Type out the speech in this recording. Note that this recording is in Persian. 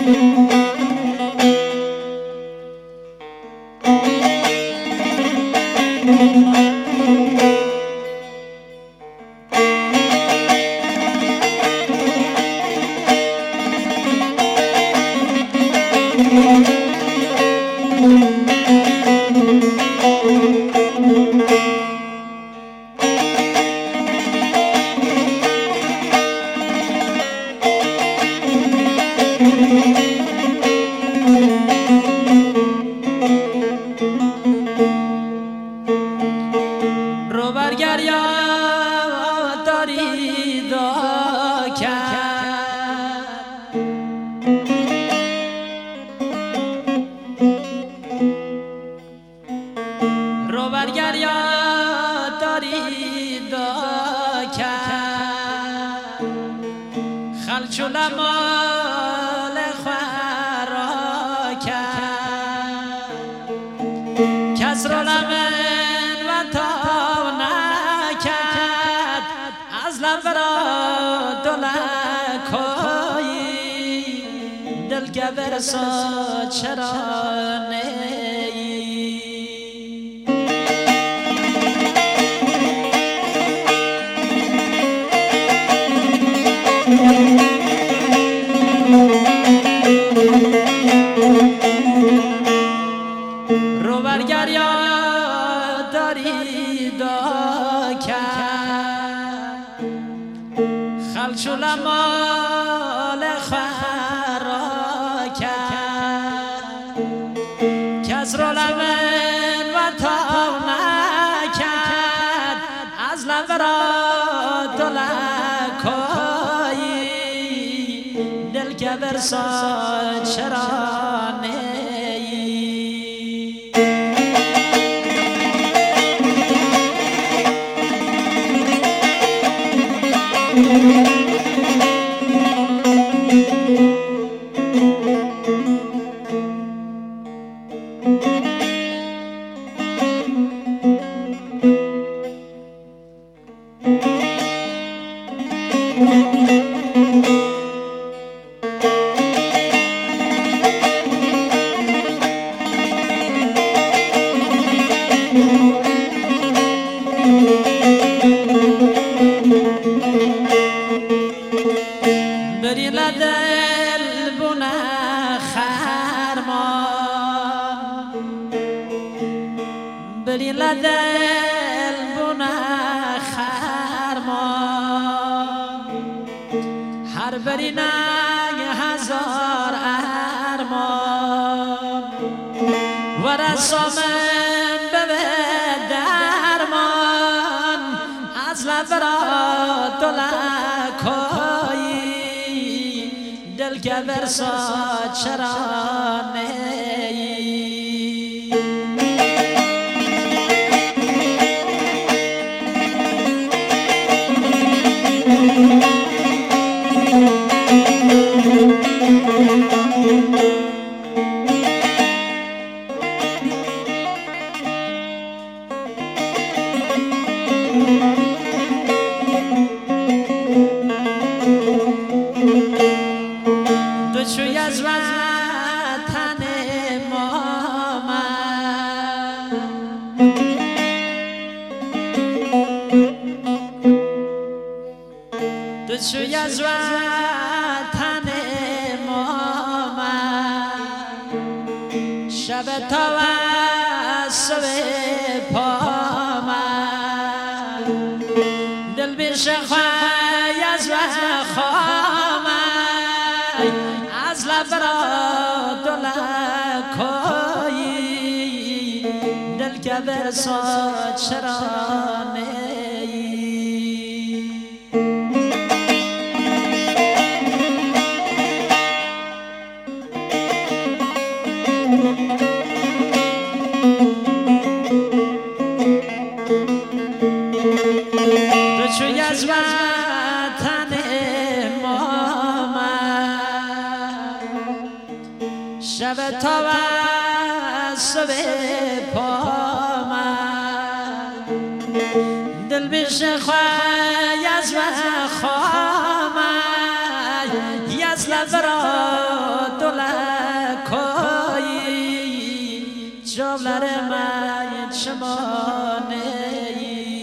رو برگر یا داری دا کرد رو برگر یا داری دا کرد خلچو لمال خورا کرد کس رو لمن و تا نکرد از لبرا دلکایی دل گبر سا چرا نیی رو برگر یا داری دا کرد خلچو لمال خورا کرد کس رو لمن و تا نکرد از لبرا دلکایی دل که برسا چرا نیی بری لدل بونه خرمان بری لدل بونه خرمان هر بری نگ هزار ارمان و رسامن به درمان از لبرا دلکایی دل که برسا چرا نیی دوچوی از وطن ما دوچوی از وطن ما شب تا و صبح پا دل بیش خواه از وخوام از لبرا دلکایی دل که برسا چرا نیی دوچوی از وطن ما شب تا و صبح پا دل بیش خواه از وخوام از لبرا دل مر من چمانه ای